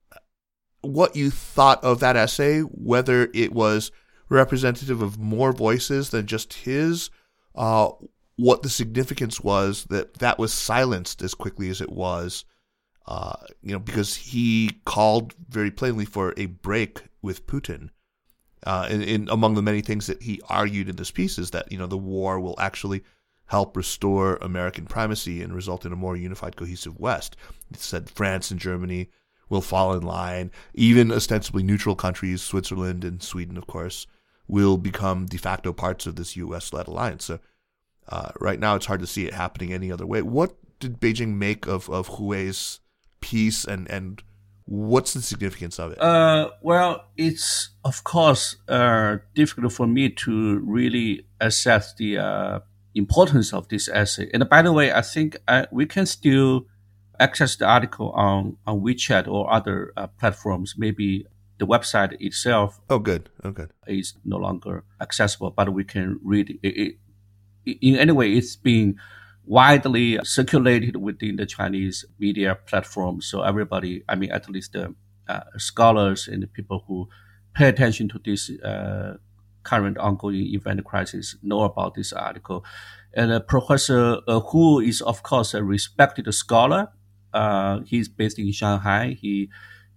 what you thought of that essay, whether it was representative of more voices than just his, uh, what the significance was that that was silenced as quickly as it was, uh, you know, because he called very plainly for a break with Putin. Uh, in, in among the many things that he argued in this piece is that, you know, the war will actually help restore American primacy and result in a more unified, cohesive West. It said France and Germany will fall in line. Even ostensibly neutral countries, Switzerland and Sweden, of course, will become de facto parts of this U S-led alliance. So uh, right now it's hard to see it happening any other way. What did Beijing make of, of Hui's piece, and, and what's the significance of it? Uh, well, it's, of course, uh, difficult for me to really assess the uh, importance of this essay. And by the way, I think I, we can still access the article on, on WeChat or other uh, platforms. Maybe the website itself oh, good. Oh, good. is no longer accessible, but we can read it. it in any way, it's being widely circulated within the Chinese media platform. So everybody, I mean, at least the uh, scholars and the people who pay attention to this uh, current ongoing event crisis know about this article. And uh, Professor uh, Hu is, of course, a respected scholar. Uh, he's based in Shanghai. He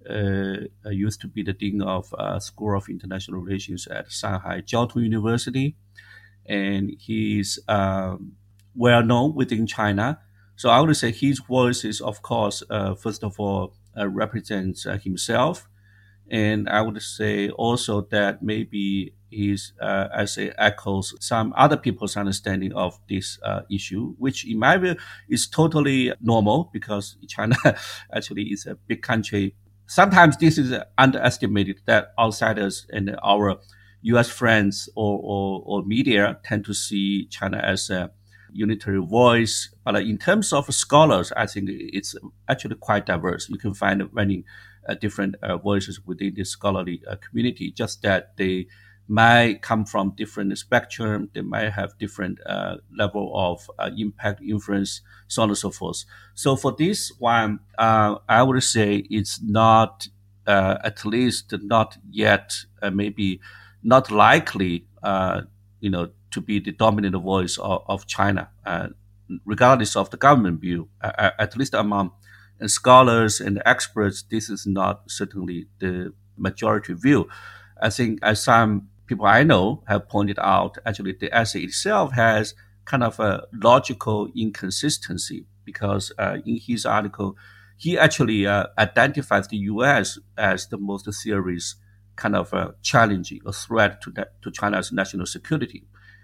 uh, used to be the dean of uh, School of International Relations at Shanghai Jiao Tong University. And he's um, well known within China. So I would say his voice is, of course, uh, first of all, uh, represents uh, himself. And I would say also that maybe his uh, essay echoes some other people's understanding of this uh, issue, which in my view is totally normal because China actually is a big country. Sometimes this is underestimated, that outsiders and our U S friends or, or, or media tend to see China as a unitary voice. But in terms of scholars, I think it's actually quite diverse. You can find many uh, different uh, voices within the scholarly uh, community, just that they might come from different spectrum. They might have different uh, level of uh, impact, influence, so on and so forth. So for this one, uh, I would say it's not, uh, at least not yet, uh, maybe not likely, uh, you know, to be the dominant voice of, of China, uh, regardless of the government view. Uh, at least among scholars and experts, this is not certainly the majority view. I think, as some people I know have pointed out, actually the essay itself has kind of a logical inconsistency because uh, in his article, he actually uh, identifies the U S as the most serious kind of uh, challenging a threat to that, to China's national security.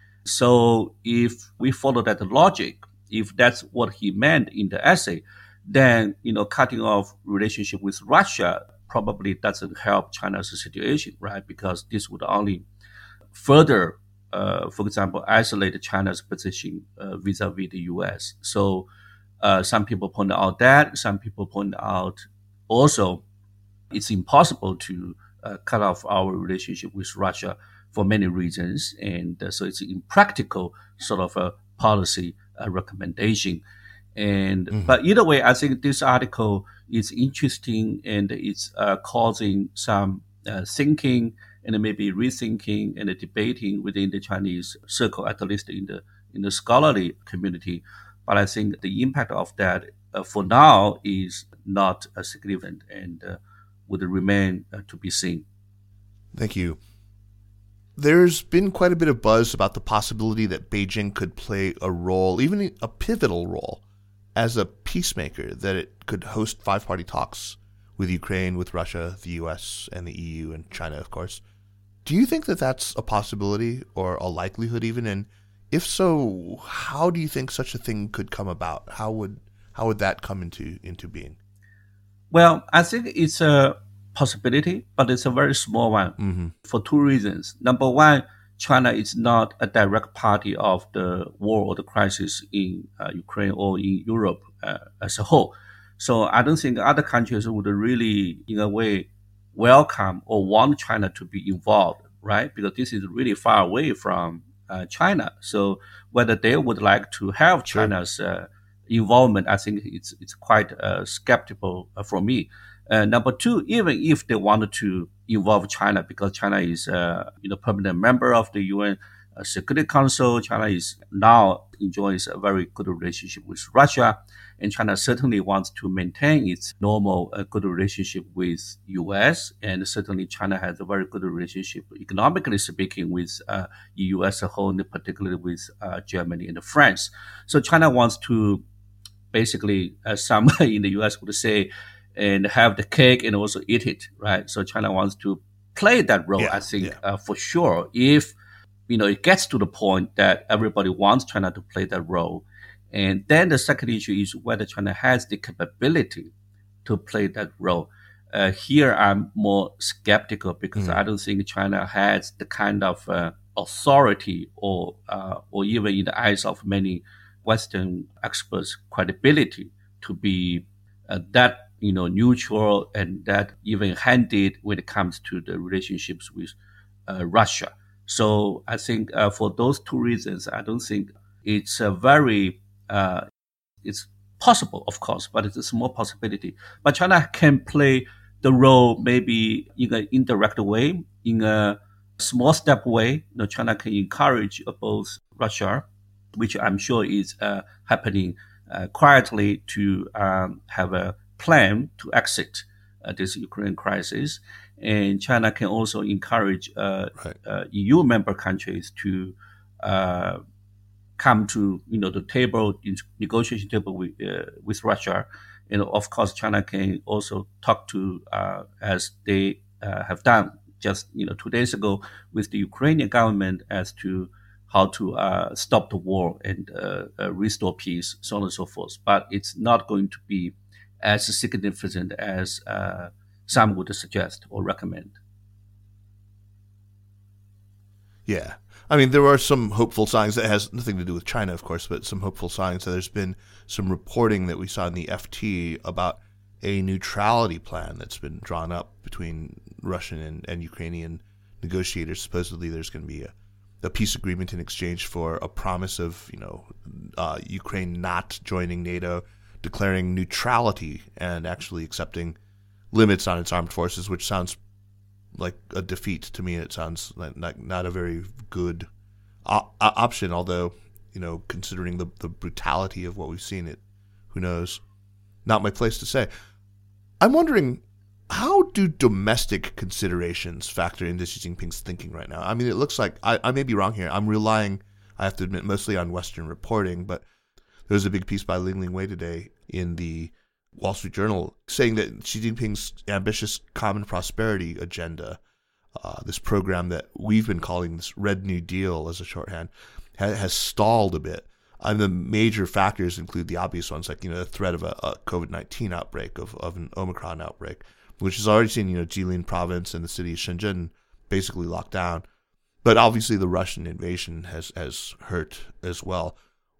So if we follow that logic, if that's what he meant in the essay, then, you know, cutting off relationship with Russia probably doesn't help China's situation, right? Because this would only further, uh, for example, isolate China's position uh, vis-a-vis the U S. So uh, some people point out that, some people point out also it's impossible to uh, cut off our relationship with Russia for many reasons. And uh, so it's an impractical sort of a policy uh, recommendation. And mm-hmm. But either way, I think this article is interesting and it's uh, causing some uh, thinking and maybe rethinking and debating within the Chinese circle, at least in the in the scholarly community. But I think the impact of that uh, for now is not uh, significant and uh, would remain uh, to be seen. Thank you. There's been quite a bit of buzz about the possibility that Beijing could play a role, even a pivotal role, as a peacemaker, that it could host five-party talks with Ukraine, with Russia, the U S, and the E U, and China, of course. Do you think that that's a possibility or a likelihood even? And if so, how do you think such a thing could come about? How would how would that come into, into being? Well, I think it's a possibility, but it's a very small one mm-hmm. for two reasons. Number one, China is not a direct party of the war or the crisis in uh, Ukraine or in Europe uh, as a whole. So I don't think other countries would really, in a way, welcome or want China to be involved, right? Because this is really far away from uh, China. So whether they would like to have China's uh, involvement, I think it's it's quite uh, skeptical uh, for me. Uh, number two, even if they wanted to involve China, because China is a you know permanent member of the U N uh, Security Council, China is now enjoys a very good relationship with Russia, and China certainly wants to maintain its normal uh, good relationship with U S, and certainly China has a very good relationship, economically speaking, with uh, E U as a whole, and particularly with uh, Germany and France. So China wants to basically, as some in the U S would say, and have the cake and also eat it, right? So China wants to play that role, yeah, I think, yeah. uh, for sure. If, you know, it gets to the point that everybody wants China to play that role. And then the second issue is whether China has the capability to play that role. Uh, here, I'm more skeptical because mm-hmm. I don't think China has the kind of uh, authority or, uh, or even in the eyes of many Western experts, credibility to be uh, that you know, neutral and that even-handed when it comes to the relationships with uh, Russia. So I think uh, for those two reasons, I don't think it's a very, uh, it's possible, of course, but it's a small possibility. But China can play the role maybe in an indirect way, in a small step way. You know, China can encourage both Russia, which I'm sure is uh, happening uh, quietly, to um, have a plan to exit uh, this Ukraine crisis, and China can also encourage uh, right. uh, E U member countries to uh, come to you know the table, negotiation table with uh, with Russia, and of course China can also talk to uh, as they uh, have done just you know two days ago with the Ukrainian government as to how to uh, stop the war and uh, uh, restore peace, so on and so forth. But it's not going to be as significant as uh, some would suggest or recommend. Yeah. I mean, there are some hopeful signs that has nothing to do with China, of course, but some hopeful signs that there's been some reporting that we saw in the F T about a neutrality plan that's been drawn up between Russian and, and Ukrainian negotiators. Supposedly there's going to be a, a peace agreement in exchange for a promise of, you know, uh, Ukraine not joining NATO, declaring neutrality and actually accepting limits on its armed forces, which sounds like a defeat to me. It sounds like not, not a very good op- option, although, you know, considering the, the brutality of what we've seen, it, who knows? Not my place to say. I'm wondering, how do domestic considerations factor into Xi Jinping's thinking right now? I mean, it looks like, I, I may be wrong here. I'm relying, I have to admit, mostly on Western reporting, but there was a big piece by Ling Ling Wei today in the Wall Street Journal saying that Xi Jinping's ambitious common prosperity agenda, uh, this program that we've been calling this Red New Deal as a shorthand, ha- has stalled a bit. And the major factors include the obvious ones, like, you know, the threat of a, a COVID nineteen outbreak, of, of an Omicron outbreak, which has already seen, you know, Jilin province and the city of Shenzhen basically locked down. But obviously the Russian invasion has, has hurt as well.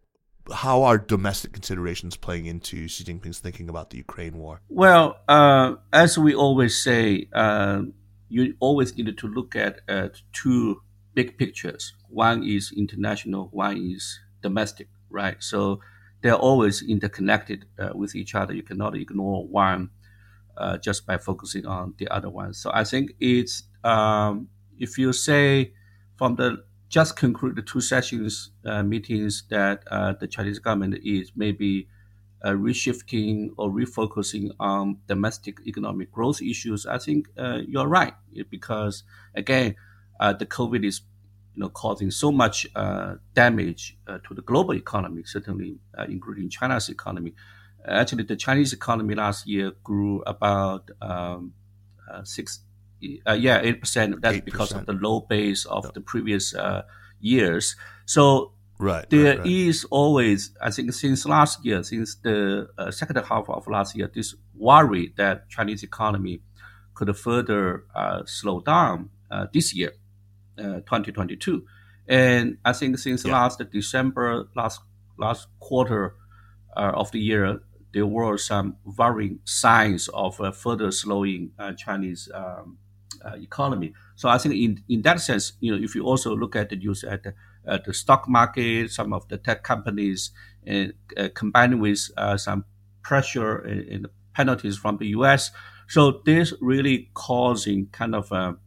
How are domestic considerations playing into Xi Jinping's thinking about the Ukraine war? Well, uh, as we always say, uh, you always need to look at uh, two big pictures. One is international, one is domestic, right? So they're always interconnected uh, with each other. You cannot ignore one uh, just by focusing on the other one. So I think it's, um, if you say from the just conclude the two sessions uh, meetings that uh, the Chinese government is maybe uh, reshifting or refocusing on domestic economic growth issues, I think uh, you're right, because again, uh, the COVID is you know causing so much uh, damage uh, to the global economy, certainly uh, including China's economy. Actually, the Chinese economy last year grew about um, uh, six. Uh, yeah, eight percent. That's eight percent. Because of the low base of no. the previous uh, years. So right, there right, right. is always, I think, since last year, since the uh, second half of last year, this worry that Chinese economy could further uh, slow down uh, this year, uh, twenty twenty-two. And I think since yeah. last December, last last quarter uh, of the year, there were some worrying signs of uh, further slowing uh, Chinese um, uh, economy. So I think in, in that sense, you know, if you also look at the news at the, at the stock market, some of the tech companies, and uh, combined with uh, some pressure and, and penalties from the U S, so this really causing kind of a,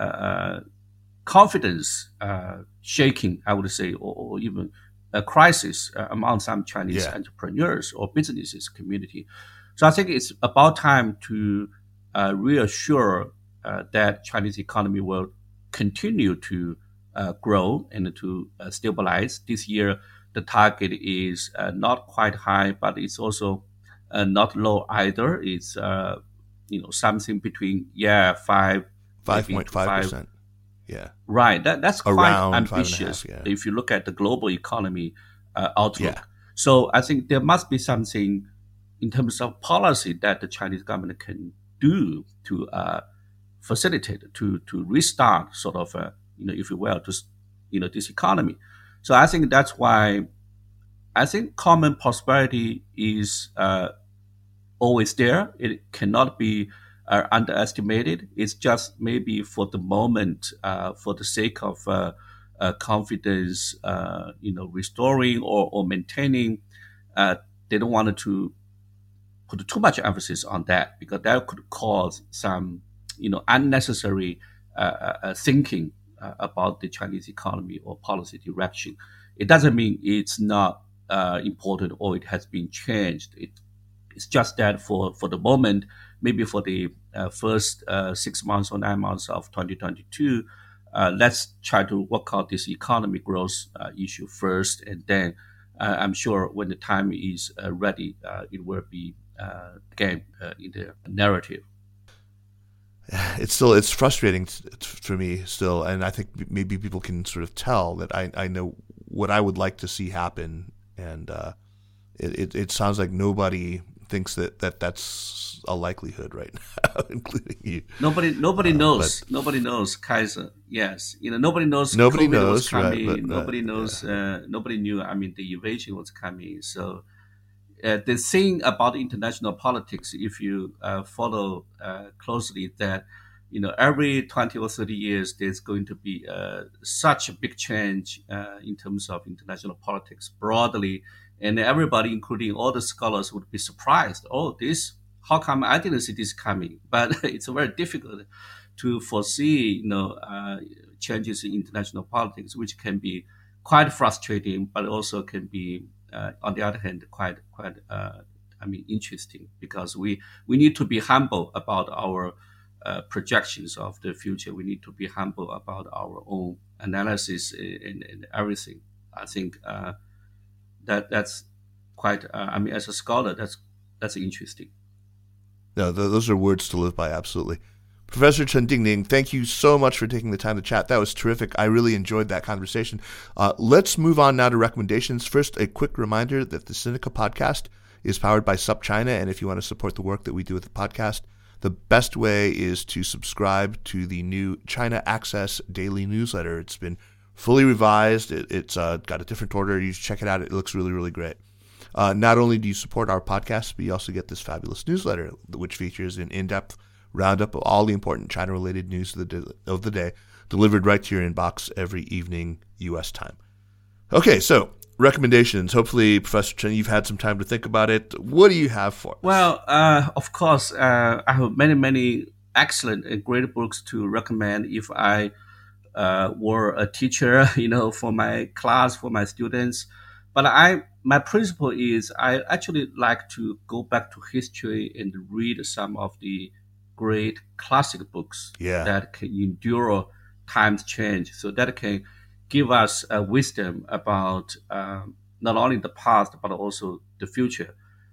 a confidence uh, shaking, I would say, or, or even a crisis uh, among some Chinese yeah. entrepreneurs or businesses community. So I think it's about time to uh, reassure uh, that Chinese economy will continue to uh, grow and to uh, stabilize. This year, the target is uh, not quite high, but it's also uh, not low either. It's uh, you know something between yeah five five point five percent. Yeah. Right. That that's Around quite ambitious half, yeah. if you look at the global economy uh, outlook. Yeah. So I think there must be something in terms of policy that the Chinese government can do to uh, facilitate, to to restart sort of, uh, you know, if you will, to, you know, this economy. So I think that's why I think common prosperity is uh, always there. It cannot be are underestimated. It's just maybe for the moment, uh, for the sake of uh, uh, confidence, uh, you know, restoring or, or maintaining. Uh, they don't want to put too much emphasis on that because that could cause some, you know, unnecessary uh, uh, thinking uh, about the Chinese economy or policy direction. It doesn't mean it's not uh, important or it has been changed. It, it's just that for, for the moment, maybe for the uh, first uh, six months or nine months of twenty twenty-two, uh, let's try to work out this economic growth uh, issue first. And then uh, I'm sure when the time is uh, ready, uh, it will be uh, again uh, in the narrative. It's still, it's frustrating t- t- for me still. And I think maybe people can sort of tell that I, I know what I would like to see happen. And uh, it, it, it sounds like nobody thinks that, that that's a likelihood right now, including you. Nobody, nobody uh, knows. but, nobody knows, Kaiser. Yes, you know, nobody knows. Nobody COVID knows, was coming. right, but, uh, nobody knows. Yeah. Uh, nobody knew. I mean, the invasion was coming. So uh, the thing about international politics, if you uh, follow uh, closely, that you know, every twenty or thirty years, there's going to be uh, such a big change uh, in terms of international politics broadly. And everybody, including all the scholars, would be surprised. Oh, this, how come I didn't see this coming? But it's very difficult to foresee, you know, uh, changes in international politics, which can be quite frustrating, but also can be, uh, on the other hand, quite, quite, uh, I mean, interesting because we, we need to be humble about our uh, projections of the future. We need to be humble about our own analysis and, and everything. I think, uh, That that's quite. Uh, I mean, as a scholar, that's that's interesting. No, th- those are words to live by. Absolutely, Professor Chen Dingning. Thank you so much for taking the time to chat. That was terrific. I really enjoyed that conversation. Uh, let's move on now to recommendations. First, a quick reminder that the Sinica podcast is powered by SupChina, and if you want to support the work that we do with the podcast, the best way is to subscribe to the new China Access daily newsletter. It's been fully revised. It, it's uh, got a different order. You should check it out. It looks really, really great. Uh, not only do you support our podcast, but you also get this fabulous newsletter, which features an in-depth roundup of all the important China-related news of the, day, of the day, delivered right to your inbox every evening U S time. Okay, so recommendations. Hopefully, Professor Chen, you've had some time to think about it. What do you have for us? Well, uh, of course, uh, I have many, many excellent and great books to recommend if I Uh, were a teacher, you know, for my class, for my students. But I, my principle is I actually like to go back to history and read some of the great classic books yeah. that can endure time's change. So that can give us uh, wisdom about um, not only the past, but also the future.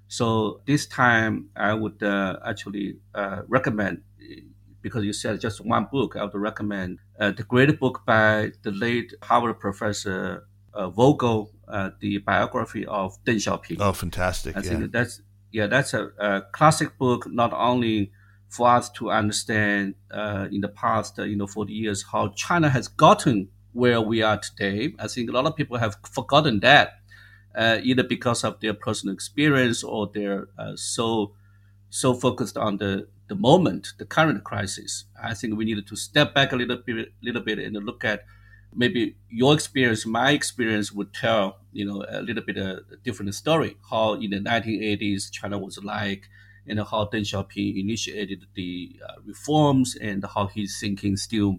So this time I would uh, actually uh, recommend, because you said just one book, I would recommend uh, the great book by the late Harvard professor uh, Vogel, uh, the biography of Deng Xiaoping. Oh, fantastic! I yeah. think that's yeah, that's a, a classic book, not only for us to understand uh, in the past, uh, you know, forty years how China has gotten where we are today. I think a lot of people have forgotten that. uh, either because of their personal experience or they're uh, so so focused on the, the moment, the current crisis. I think we needed to step back a little bit, little bit and look at maybe your experience, my experience would tell, you know, a little bit a different story, how in the nineteen eighties China was like, and how Deng Xiaoping initiated the uh, reforms and how his thinking still,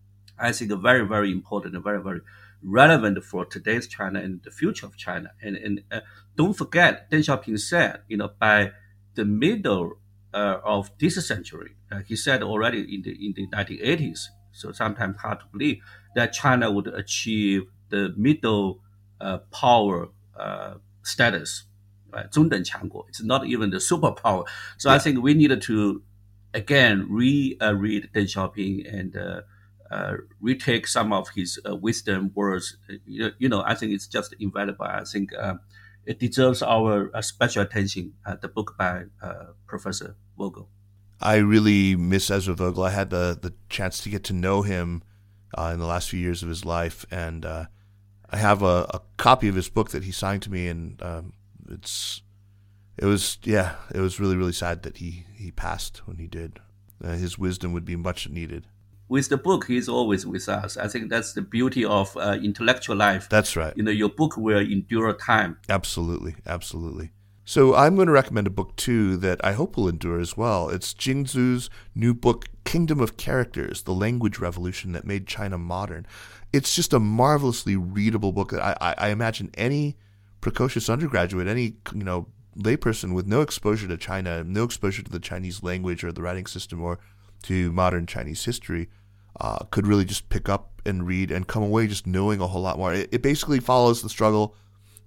I think, very, very important and very, very relevant for today's China and the future of China. And, and uh, don't forget, Deng Xiaoping said, you know, by the middle uh, of this century, uh, he said already in the in the nineteen eighties, so sometimes hard to believe, that China would achieve the middle uh, power uh, status, right? 中等强国. It's not even the superpower. So yeah. I think we needed to, again, re uh, read Deng Xiaoping and uh, uh, retake some of his uh, wisdom words. You, you know, I think it's just invaluable. I think uh, it deserves our uh, special attention. Uh, the book by uh, Professor Vogel. I really miss Ezra Vogel. I had the, the chance to get to know him uh, in the last few years of his life, and uh, I have a, a copy of his book that he signed to me, and um, it's it was yeah, it was really really sad that he, he passed when he did. Uh, his wisdom would be much needed. With the book, he's always with us. I think that's the beauty of uh, intellectual life. That's right. You know, your book will endure time. Absolutely, absolutely. So I'm going to recommend a book, too, that I hope will endure as well. It's Jing Zhu's new book, Kingdom of Characters, The Language Revolution That Made China Modern. It's just a marvelously readable book that I, I, I imagine any precocious undergraduate, any you know layperson with no exposure to China, no exposure to the Chinese language or the writing system or to modern Chinese history, uh, could really just pick up and read and come away just knowing a whole lot more. It, it basically follows the struggle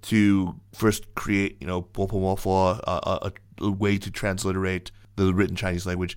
to first create, you know, Bopomofo, a, a, a way to transliterate the written Chinese language,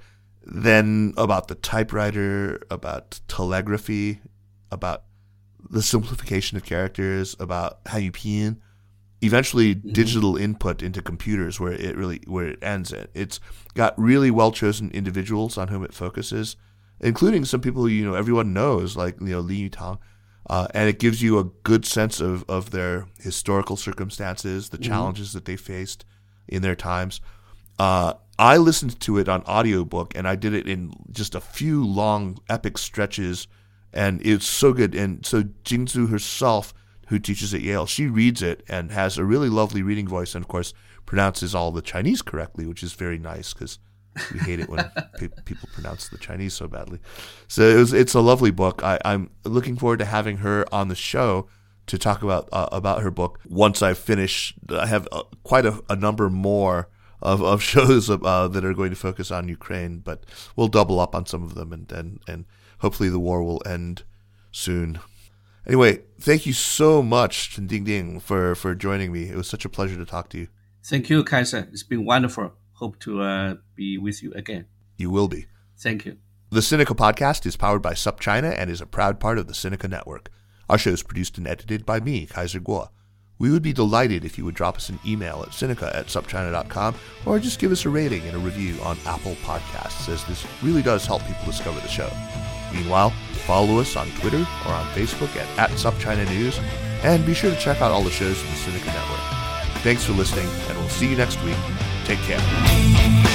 then about the typewriter, about telegraphy, about the simplification of characters, about how you pinyin, eventually mm-hmm. digital input into computers where it really where it ends at. It's got really well chosen individuals on whom it focuses, including some people who, you know, everyone knows, like, you know, Li Yutang. Uh, and it gives you a good sense of, of their historical circumstances, the mm-hmm. challenges that they faced in their times. Uh, I listened to it on audiobook, and I did it in just a few long, epic stretches, and it's so good. And so Jing Zhu herself, who teaches at Yale, she reads it and has a really lovely reading voice and, of course, pronounces all the Chinese correctly, which is very nice because we hate it when pe- people pronounce the Chinese so badly. So it was, it's a lovely book. I, I'm looking forward to having her on the show to talk about uh, about her book. Once I finish, I have uh, quite a, a number more of, of shows uh, that are going to focus on Ukraine, but we'll double up on some of them, and, and, and hopefully the war will end soon. Anyway, thank you so much, Chen Dingding, for, for joining me. It was such a pleasure to talk to you. Thank you, Kaiser. It's been wonderful. Hope to uh, be with you again. You will be. Thank you. The Sinica Podcast is powered by SupChina and is a proud part of the Sinica Network. Our show is produced and edited by me, Kaiser Kuo. We would be delighted if you would drop us an email at sinica at supchina dot com or just give us a rating and a review on Apple Podcasts, as this really does help people discover the show. Meanwhile, follow us on Twitter or on Facebook at, at SupChina News, and be sure to check out all the shows in the Sinica Network. Thanks for listening, and we'll see you next week. Take care.